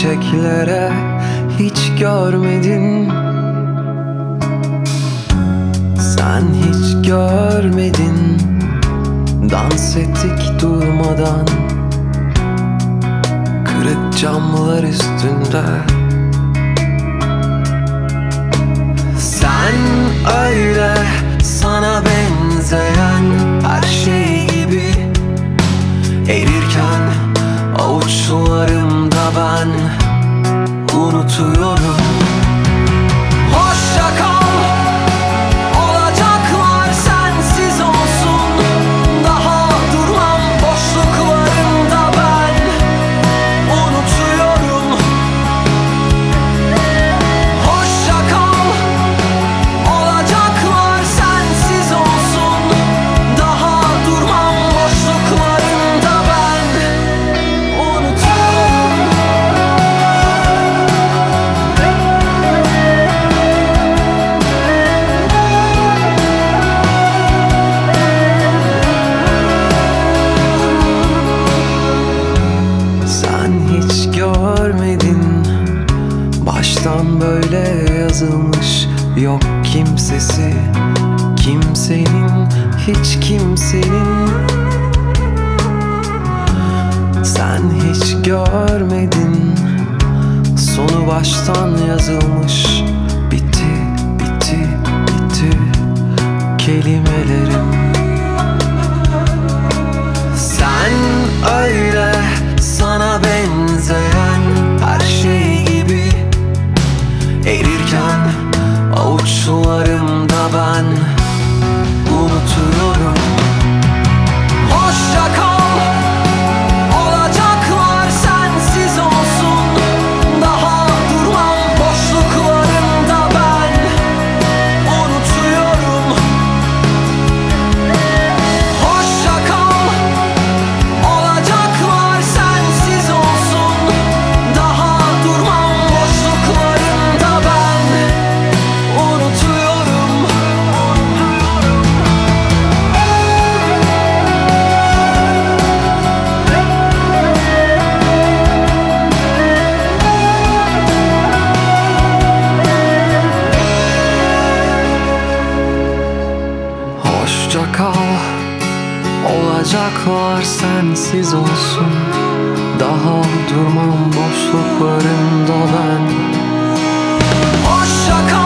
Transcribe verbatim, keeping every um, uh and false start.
çiçeklere hiç görmedin. Sen hiç görmedin. Dans ettik durmadan, kırık camlar üstünde. Sen öyle sana benzeyen her şey gibi erirken avuçlarımda ben unutuyorum. Hoşça kal, olacaklar sensiz olsun. Daha durmam boşluklarında ben unutuyorum. Hoşça kal, olacaklar sensiz olsun. Daha durmam boşluklarında ben unutuyorum. Sen hiç görmedin, baştan böyle yazılmış. Yok kimsesi, kimsenin, hiç kimsenin. Sen hiç görmedin, sonu baştan yazılmış. Bitti, bitti, bitti kelimelerim. Sen öyle sana benzeyen her şey gibi erirken avuçlarımda ben unutuyorum. Hoşça kal, olacaklar sensiz olsun. Daha durmam boşluklarında ben unutuyorum. Hoşça kal, olacaklar sensiz olsun. Daha durmam boşluklarında ben unutuyorum. Hoşça kal, olacaklar sensiz olsun. Daha durmam boşluklarında ben. Hoşça kal.